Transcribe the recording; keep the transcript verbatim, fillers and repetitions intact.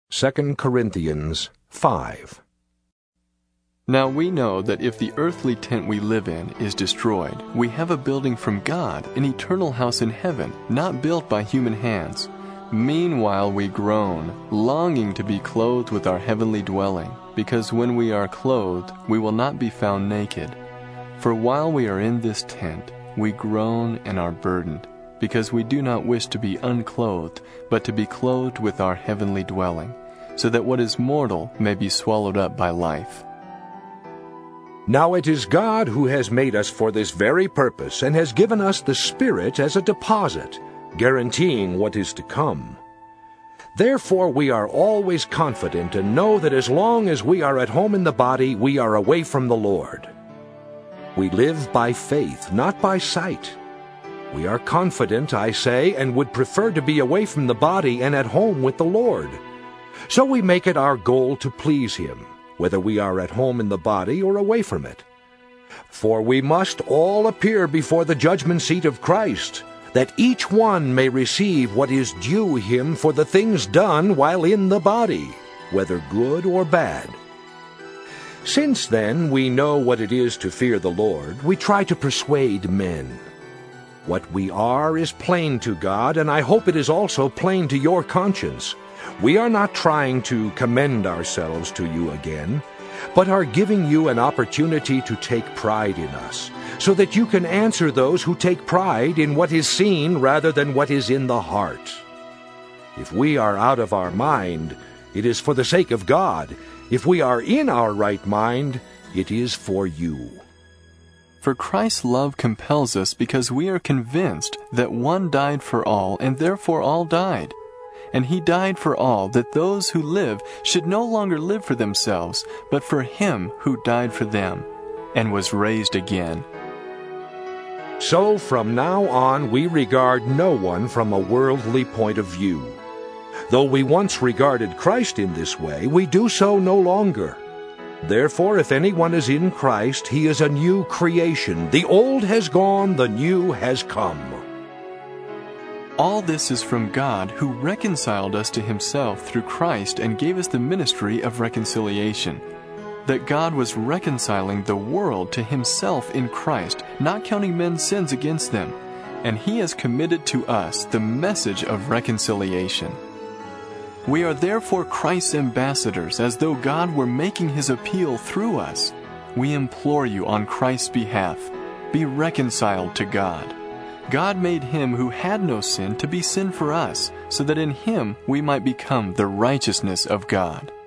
Second Corinthians five. Now we know that if the earthly tent we live in is destroyed, we have a building from God, an eternal house in heaven, not built by human hands. Meanwhile we groan, longing to be clothed with our heavenly dwelling, because when we are clothed, we will not be found naked. For while we are in this tent, we groan and are burdened, because we do not wish to be unclothed, but to be clothed with our heavenly dwelling, so that what is mortal may be swallowed up by life. Now it is God who has made us for this very purpose, and has given us the Spirit as a deposit, guaranteeing what is to come. Therefore we are always confident and know that as long as we are at home in the body, we are away from the Lord. We live by faith, not by sight. We are confident, I say, and would prefer to be away from the body and at home with the Lord. So we make it our goal to please Him, whether we are at home in the body or away from it. For we must all appear before the judgment seat of Christ, that each one may receive what is due him for the things done while in the body, whether good or bad. Since then we know what it is to fear the Lord, we try to persuade men. What we are is plain to God, and I hope it is also plain to your conscience. We are not trying to commend ourselves to you again, but are giving you an opportunity to take pride in us, so that you can answer those who take pride in what is seen rather than what is in the heart. If we are out of our mind, it is for the sake of God. If we are in our right mind, it is for you. For Christ's love compels us because we are convinced that one died for all, and therefore all died. And He died for all, that those who live should no longer live for themselves, but for Him who died for them, and was raised again. So from now on we regard no one from a worldly point of view. Though we once regarded Christ in this way, we do so no longer. Therefore, if anyone is in Christ, he is a new creation. The old has gone, the new has come. All this is from God, who reconciled us to Himself through Christ and gave us the ministry of reconciliation. That God was reconciling the world to Himself in Christ, not counting men's sins against them. And He has committed to us the message of reconciliation. We are therefore Christ's ambassadors, as though God were making His appeal through us. We implore you on Christ's behalf, be reconciled to God. God made Him who had no sin to be sin for us, so that in Him we might become the righteousness of God.